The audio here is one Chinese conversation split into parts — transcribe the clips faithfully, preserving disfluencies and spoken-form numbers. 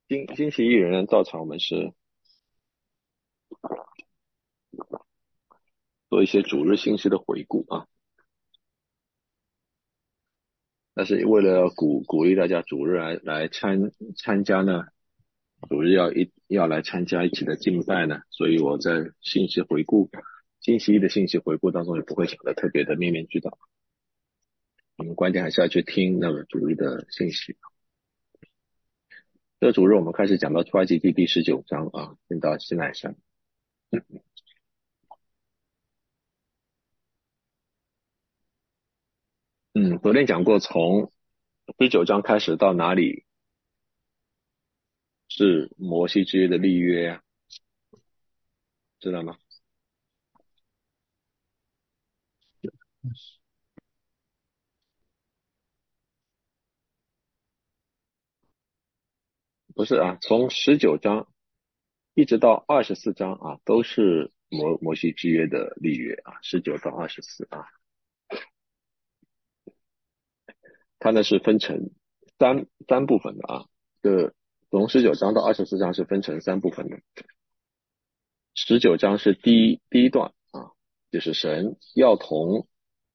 金金奇艺人到场，我们是做一些主日信息的回顾啊，但是为了鼓鼓励大家主日来来参参加呢，主日要一要来参加一起的敬拜呢，所以我在信息回顾金奇艺的信息回顾当中也不会讲的特别的面面俱到，我们关键还是要去听那个主日的信息。这个主日我们开始讲到出埃及记第十九章啊，进到西奈山。嗯，昨天讲过从十九章开始到哪里是摩西之约的立约啊，知道吗？不是啊，从十九章一直到二十四章啊，都是摩摩西之约的立约啊，十九到二十四啊，它呢是分成三三部分的啊，这从十九章到二十四章是分成三部分的。十九章是第一第一段啊，就是神要同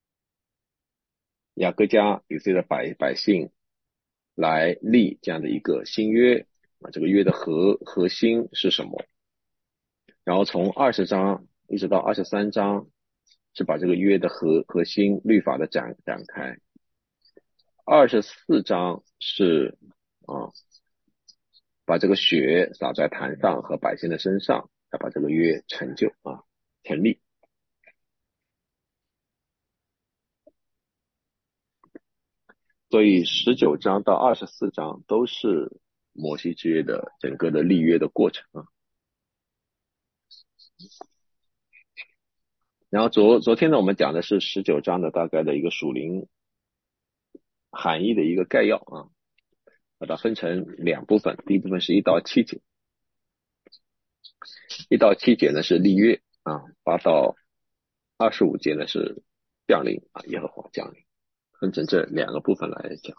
雅各家以色列的百百姓来立这样的一个新约啊，这个约的核核心是什么？然后从二十章一直到二十三章，是把这个约的核核心律法的展展开。二十四章是啊，把这个血洒在坛上和百姓的身上，要把这个约成就啊成立。所以十九章到二十四章都是摩西之约的整个的立约的过程啊。然后昨昨天呢，我们讲的是十九章的大概的一个属灵含义的一个概要啊，把它分成两部分，第一部分是一到七节，一到七节呢是立约啊，八到二十五节呢是降临啊，耶和华降临，分成这两个部分来讲。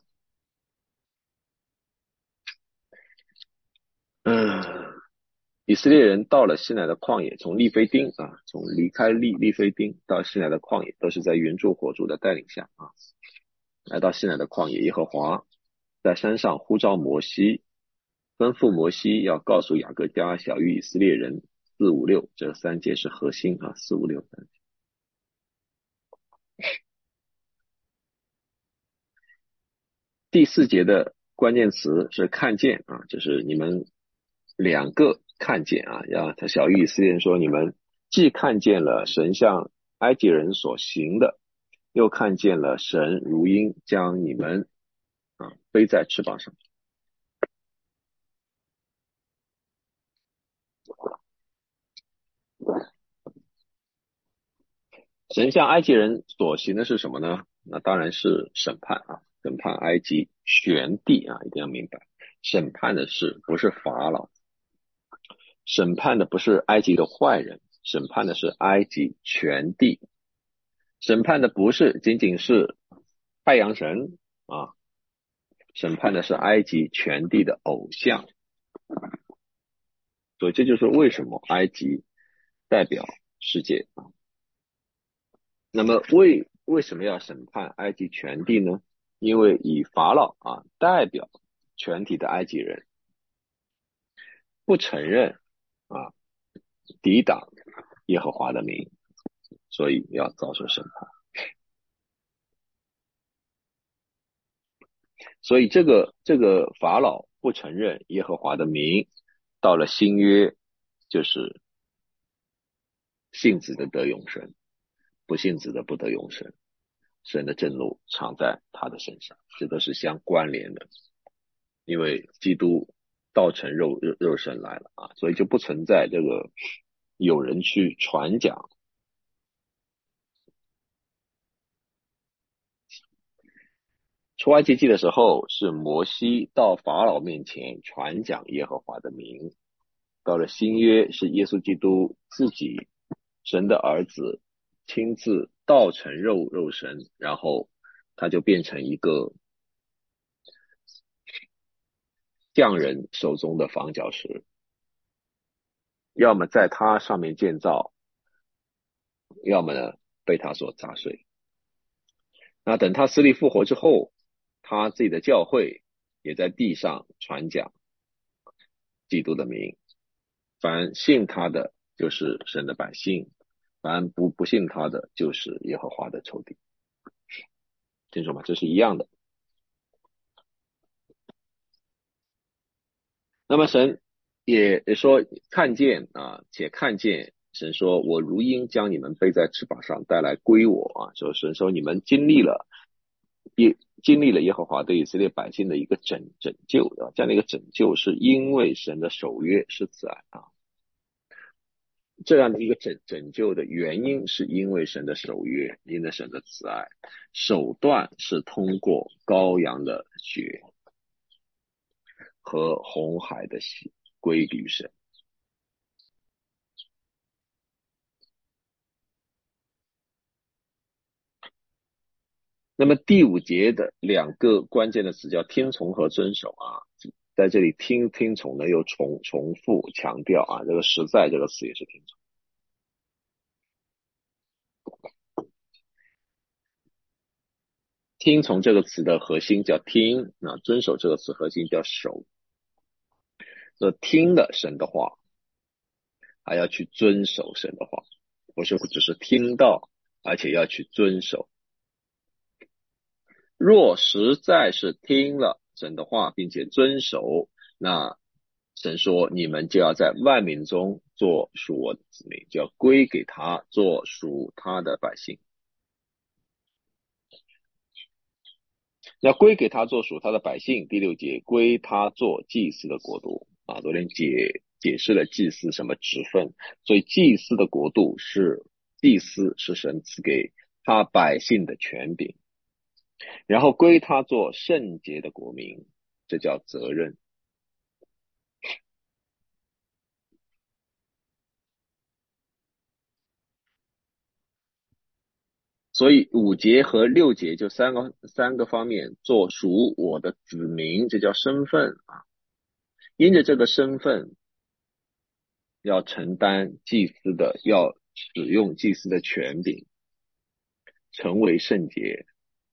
嗯，以色列人到了西乃的旷野，从利非丁啊，从离开利利非丁到西乃的旷野，都是在云柱火柱的带领下啊，来到西乃的旷野，耶和华在山上呼召摩西，吩咐摩西要告诉雅各家小于以色列人四五六这三节是核心啊，四五六三。第四节的关键词是看见啊，就是你们两个看见啊，让他小于以色列人说，你们既看见了神向埃及人所行的，又看见了神如鹰将你们啊背在翅膀上。神向埃及人所行的是什么呢？那当然是审判啊，审判埃及全地啊，一定要明白，审判的是不是法老，审判的不是埃及的坏人，审判的是埃及全地，审判的不是仅仅是太阳神啊，审判的是埃及全地的偶像。所以这就是为什么埃及代表世界啊。那么为为什么要审判埃及全地呢？因为以法老啊代表全体的埃及人，不承认啊抵挡耶和华的名，所以要遭受审判。所以这个这个法老不承认耶和华的名，到了新约就是信子的得永生，不信子的不得永生。神的震怒常在他的身上，这都是相关联的。因为基督道成肉肉肉身来了啊，所以就不存在这个有人去传讲出埃及记的时候，是摩西到法老面前传讲耶和华的名。到了新约，是耶稣基督自己，神的儿子，亲自道成肉肉身，然后他就变成一个匠人手中的房角石，要么在他上面建造，要么呢被他所砸碎。那等他死里复活之后，他自己的教会也在地上传讲基督的名，凡信他的就是神的百姓，凡不不信他的就是耶和华的仇敌。清楚吗？这是一样的。那么神也说看见啊，且看见神说，我如鹰将你们背在翅膀上带来归我啊。说神说你们经历了也经历了耶和华对以色列百姓的一个拯拯救啊，这样的一个拯救是因为神的守约是慈爱啊。这样的一个拯拯救的原因是因为神的守约，因为神的慈爱，手段是通过羔羊的血和红海的血归于神。那么第五节的两个关键的词叫听从和遵守啊，在这里听听从呢又重重复强调啊，这个实在这个词也是听从。听从这个词的核心叫听，那遵守这个词核心叫守。那听了神的话，还要去遵守神的话，不是只是听到，而且要去遵守。若实在是听了神的话，并且遵守，那神说你们就要在万民中做属我的子民，就要归给他做属他的百姓。要归给他做属他的百姓，第六节归他做祭司的国度啊。昨天解解释了祭司什么职分，所以祭司的国度是祭司是神赐给他百姓的权柄，然后归他做圣洁的国民，这叫责任。所以五节和六节就三个三个方面做属我的子民，这叫身份啊。因着这个身份，要承担祭司的，要使用祭司的权柄，成为圣洁，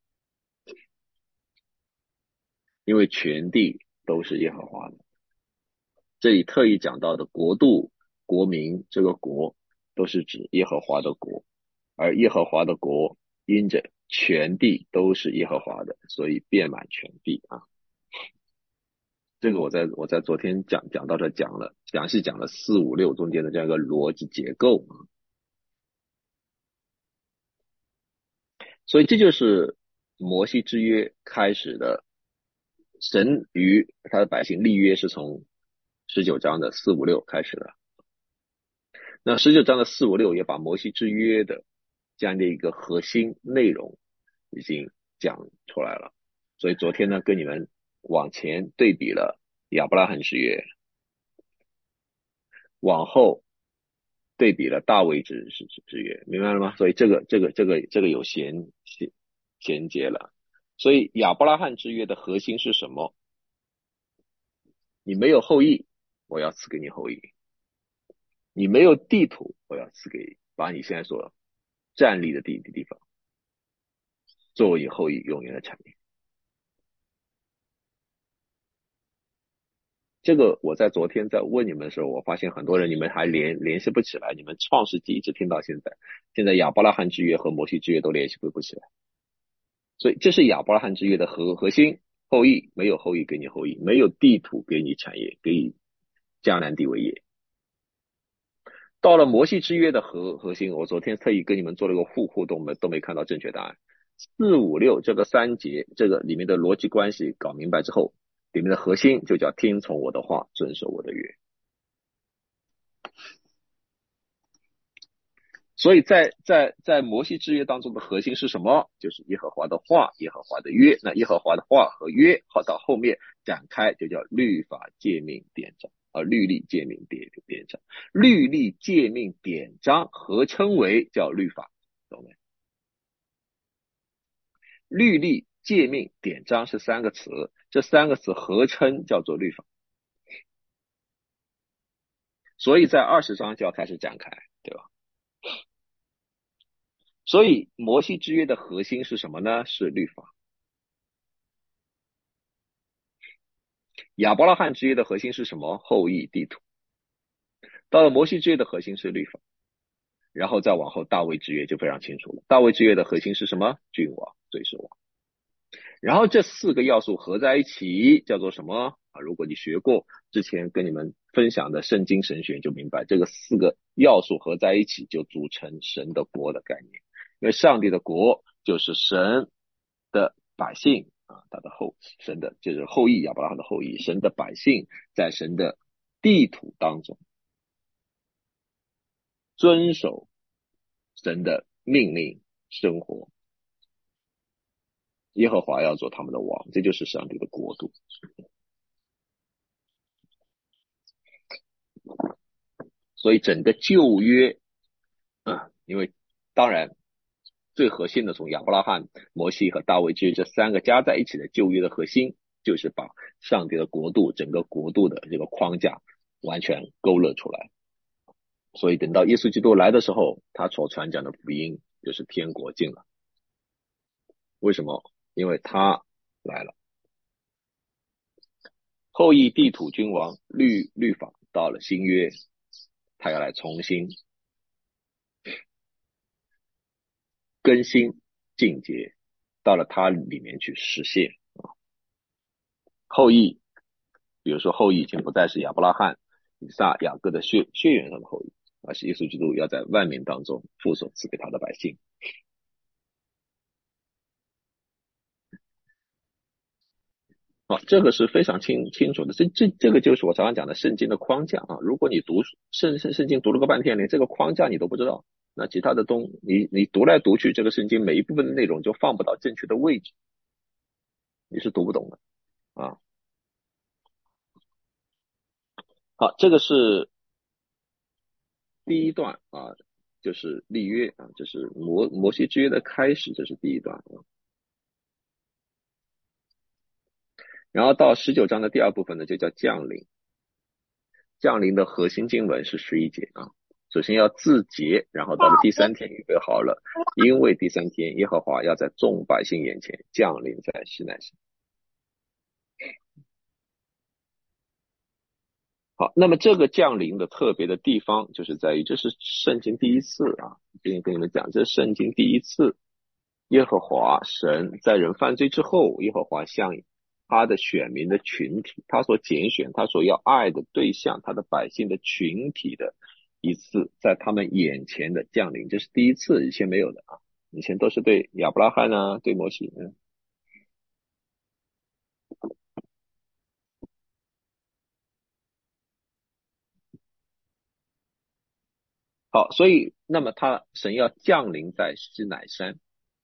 因为全地都是耶和华的。这里特意讲到的国度、国民，这个国都是指耶和华的国，而耶和华的国因着全地都是耶和华的，所以遍满全地啊。这个我在我在昨天讲讲到这讲了，详细讲了四五六中间的这样一个逻辑结构啊。所以这就是摩西之约开始的，神与他的百姓立约是从十九章的四五六开始的。那十九章的四五六也把摩西之约的这样的一个核心内容已经讲出来了。所以昨天呢，跟你们往前对比了亚伯拉罕之约，往后对比了大卫之之之约，明白了吗？所以这个这个这个这个有衔衔衔接了。所以亚伯拉罕之约的核心是什么？你没有后裔，我要赐给你后裔；你没有地土，我要赐给把你现在所站立的地的地方作为你后裔永远的产业。这个我在昨天在问你们的时候，我发现很多人你们还联联系不起来，你们创世纪一直听到现在，现在亚伯拉罕之约和摩西之约都联系不起来，所以这是亚伯拉罕之约的核核心。后裔没有后裔给你后裔，没有地土给你产业，给你迦南地为业。到了摩西之约的核核心，我昨天特意跟你们做了个互互动，没都没看到正确答案。四五六这个三节，这个里面的逻辑关系搞明白之后，里面的核心就叫听从我的话，遵守我的约。所以在在在摩西之约当中的核心是什么？就是耶和华的话，耶和华的约。那耶和华的话和约，好到后面展开就叫律法诫命典章啊，律例诫命典典章，律例诫命典章合称为叫律法，懂没？律例诫命典章是三个词，这三个词合称叫做律法。 所以在二十章就要开始展开，对吧？所以摩西之约的核心是什么呢？是律法。亚伯拉罕之约的核心是什么？后裔地土。到了摩西之约的核心是律法，然后再往后大卫之约就非常清楚了。大卫之约的核心是什么？君王、最是王。然后这四个要素合在一起叫做什么啊？如果你学过之前跟你们分享的圣经神学，就明白这个四个要素合在一起就组成神的国的概念。因为上帝的国就是神的百姓啊，他的后神的就是后裔，亚伯拉罕的后裔，神的百姓在神的地土当中遵守神的命令生活，耶和华要做他们的王，这就是上帝的国度。所以整个旧约啊，因为当然最核心的从亚伯拉罕、摩西和大卫之约这三个加在一起的旧约的核心，就是把上帝的国度整个国度的这个框架完全勾勒出来。所以等到耶稣基督来的时候，他所传讲的福音就是天国近了。为什么？因为他来了。后裔地土君王律律法到了新约，他要来重新更新进阶，到了他里面去实现。后裔，比如说后裔已经不再是亚伯拉罕、以撒、雅各的血血缘上的后裔，而是耶稣基督要在万民当中父所赐给他的百姓。啊，这个是非常清清楚的，这这这个就是我常常讲的圣经的框架啊。如果你读圣圣圣经读了个半天，连这个框架你都不知道，那其他的东你你读来读去，这个圣经每一部分的内容就放不到正确的位置，你是读不懂的啊。好，这个是第一段啊，就是立约啊，这是摩摩西之约的开始，这是第一段啊。然后到十九章的第二部分呢，就叫降临。降临的核心经文是十一节啊。首先要自洁，然后到了第三天预备好了，因为第三天耶和华要在众百姓眼前降临在西奈山。好，那么这个降临的特别的地方，就是在于这是圣经第一次啊，今天跟你们讲，这是圣经第一次，耶和华神在人犯罪之后，耶和华向他的选民的群体，他所拣选，他所要爱的对象，他的百姓的群体的一次在他们眼前的降临，这是第一次，以前没有的啊，以前都是对亚伯拉罕啊，对摩西，嗯。好，所以那么他神要降临在西乃山，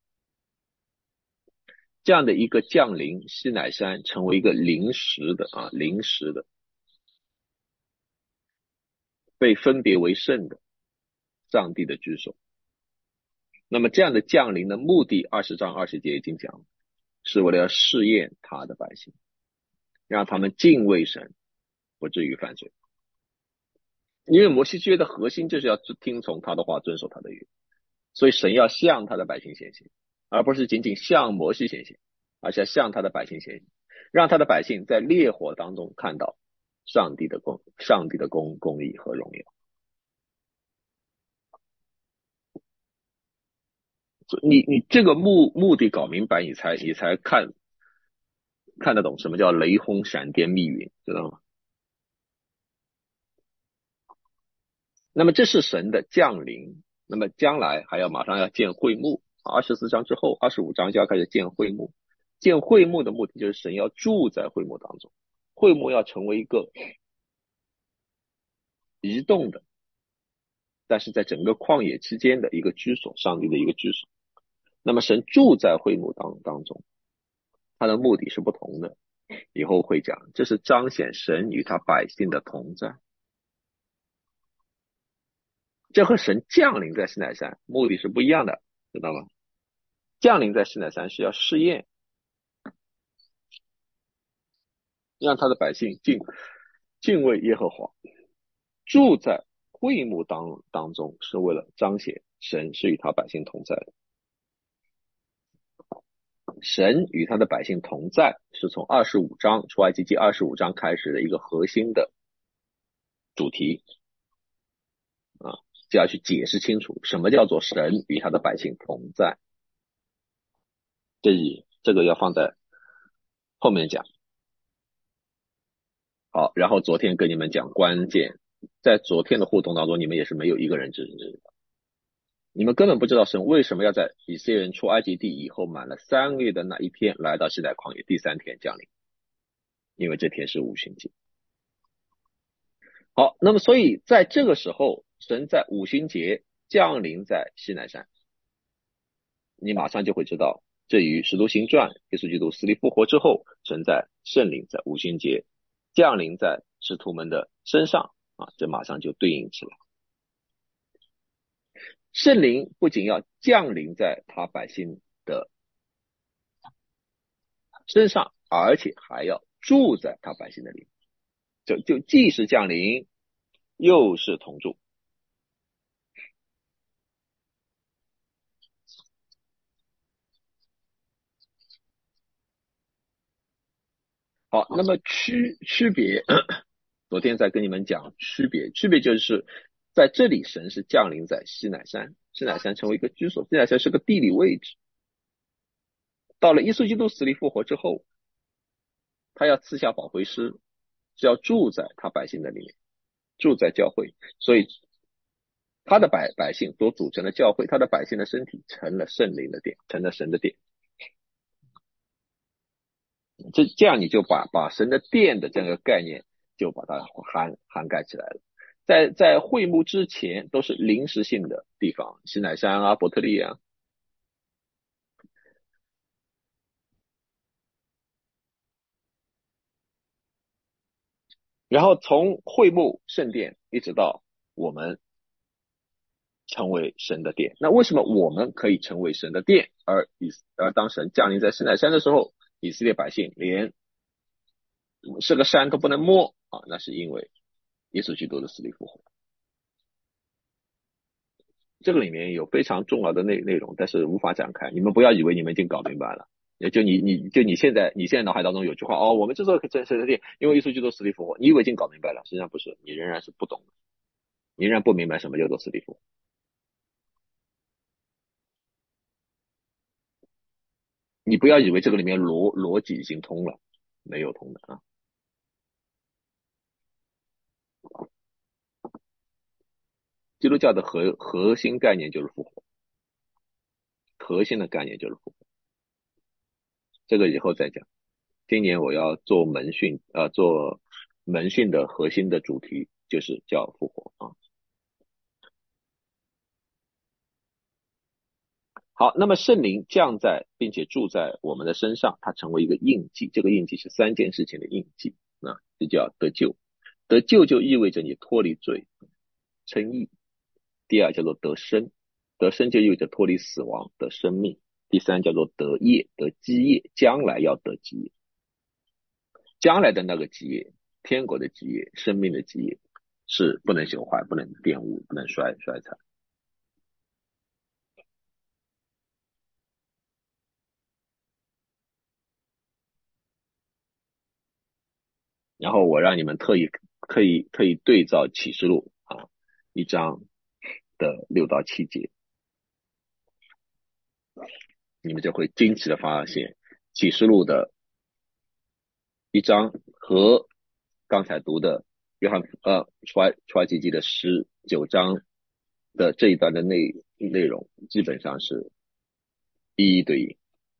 这样的一个降临，西乃山成为一个临时的啊，临时的被分别为圣的上帝的居所。那么这样的降临的目的，二十章二十节已经讲了，是为了要试验他的百姓，让他们敬畏神，不至于犯罪。因为摩西之约的核心就是要听从他的话，遵守他的约，所以神要向他的百姓显现，而不是仅仅向摩西显现，而是要向他的百姓显现，让他的百姓在烈火当中看到上帝的公、上帝的公、公义和荣耀。你你这个目目的搞明白，你才你才看看得懂什么叫雷轰闪电密云，知道吗？那么这是神的降临，那么将来还要马上要建会幕，二十四章之后，二十五章就要开始建会幕。建会幕的目的就是神要住在会幕当中，会幕要成为一个移动的，但是在整个旷野期间的一个居所，上帝的一个居所。那么神住在会幕当当中，他的目的是不同的，以后会讲，这是彰显神与他百姓的同在。这和神降临在西乃山目的是不一样的，知道吗？降临在西乃山是要试验，让他的百姓敬敬畏耶和华， 住在会幕当当中，是为了彰显神是与他百姓同在的。神与他的百姓同在，是从二十五章出埃及记二十五章开始的一个核心的主题啊，就要去解释清楚什么叫做神与他的百姓同在。这里这个要放在后面讲。好，然后昨天跟你们讲关键，在昨天的互动当中，你们也是没有一个人知知道，你们根本不知道神为什么要在以色列人出埃及地以后满了三个月的那一天来到西奈旷野，第三天降临，因为这天是五旬节。好，那么所以在这个时候，神在五旬节降临在西奈山，你马上就会知道，这与使徒行传耶稣基督死里复活之后，神在圣灵在五旬节降临在使徒们的身上啊，这马上就对应起来。圣灵不仅要降临在他百姓的身上，而且还要住在他百姓的里面，就就既是降临，又是同住。好，那么区区别，昨天在跟你们讲区别，区别就是在这里神是降临在西乃山，西乃山成为一个居所，西乃山是个地理位置。到了耶稣基督死里复活之后，他要赐下保惠师，是要住在他百姓的里面，住在教会，所以他的百百姓所组成的教会，他的百姓的身体成了圣灵的殿，成了神的殿。这这样你就把把神的殿的这个概念就把它涵涵盖起来了。在在会幕之前都是临时性的地方，西乃山啊、伯特利啊。然后从会幕圣殿一直到我们成为神的殿，那为什么我们可以成为神的殿，而以而当神降临在西乃山的时候，以色列百姓连是个山都不能摸啊？那是因为耶稣基督的死里复活。这个里面有非常重要的内内容，但是无法展开。你们不要以为你们已经搞明白了，也就你你就你现在你现在脑海当中有句话哦，我们之所以真神的殿，因为耶稣基督死里复活，你以为已经搞明白了，实际上不是，你仍然是不懂的，你仍然不明白什么叫做死里复活。你不要以为这个里面逻逻辑已经通了，没有通的啊。基督教的核核心概念就是复活，核心的概念就是复活，这个以后再讲。今年我要做门训，呃，做门训的核心的主题就是叫复活啊。好，那么圣灵降在并且住在我们的身上，它成为一个印记，这个印记是三件事情的印记啊，这叫得救。得救就意味着你脱离罪，称义。第二叫做得生，得生就意味着脱离死亡，得生命。第三叫做得业，得基业，将来要得基业，将来的那个基业，天国的基业，生命的基业，是不能朽坏，不能玷污，不能衰衰残。然后我让你们特意特意特意对照启示录啊一章的六到七节，你们就会惊奇的发现启示录的一章和刚才读的约翰呃出埃出埃及记的十九章的这一段的内内容基本上是一一对应。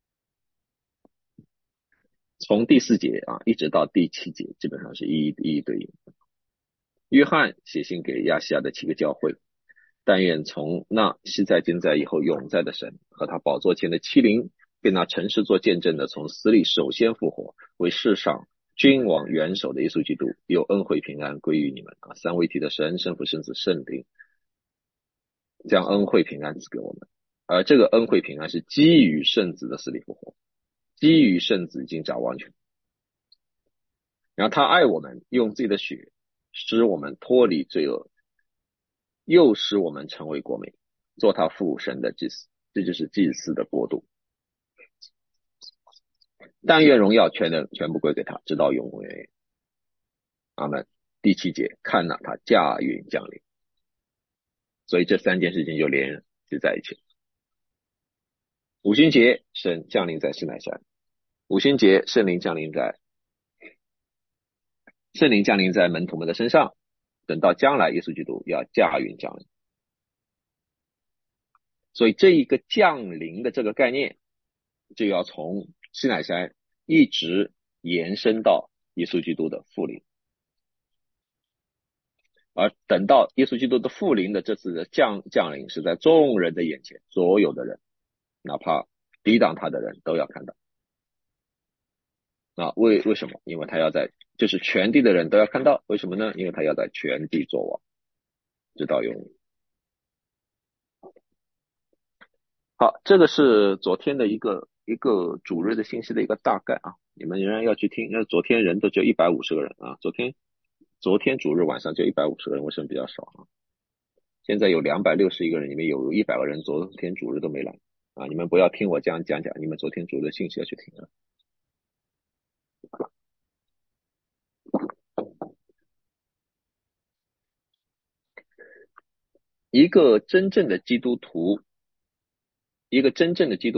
从第四节啊一直到第七节基本上是一一一一对应。约翰写信给亚细亚的七个教会，但愿从那昔在今在以后永在的神和他宝座前的七灵，并那诚实做见证的从死里首先复活，为世上君王元首的耶稣基督，有恩惠平安归于你们啊！三位一体的神，圣父、圣子、圣灵，将恩惠平安赐给我们。而这个恩惠平安是基于圣子的死里复活，基于圣子已经掌完全，然后他爱我们，用自己的血使我们脱离罪恶，又使我们成为国民，做他父神的祭司。这就是祭司的国度。但愿荣耀全能全部归给他，直到永永远远。阿门。第七节，看哪，他驾云降临。所以这三件事情就连接在一起。五旬节，神降临在西奈山。五旬节，圣灵降临在圣灵降临在门徒们的身上。等到将来，耶稣基督要驾云降临。所以这一个降临的这个概念，就要从西奈山一直延伸到耶稣基督的复临。而等到耶稣基督的复临的这次的降降临，是在众人的眼前，所有的人，哪怕抵挡他的人都要看到。啊，为为什么？因为他要在，就是全地的人都要看到。为什么呢？因为他要在全地作王，直到永远。好，这个是昨天的一个一个主日的信息的一个大概啊，你们仍然要去听。因为昨天人都只有一百五十个人啊，昨天昨天主日晚上就一百五十个人，为什么比较少啊？现在有两百六十一个人，里面有一百个人昨天主日都没来啊！你们不要听我这样讲讲，你们昨天主日的信息要去听啊。一个真正的基督徒，一个真正的基督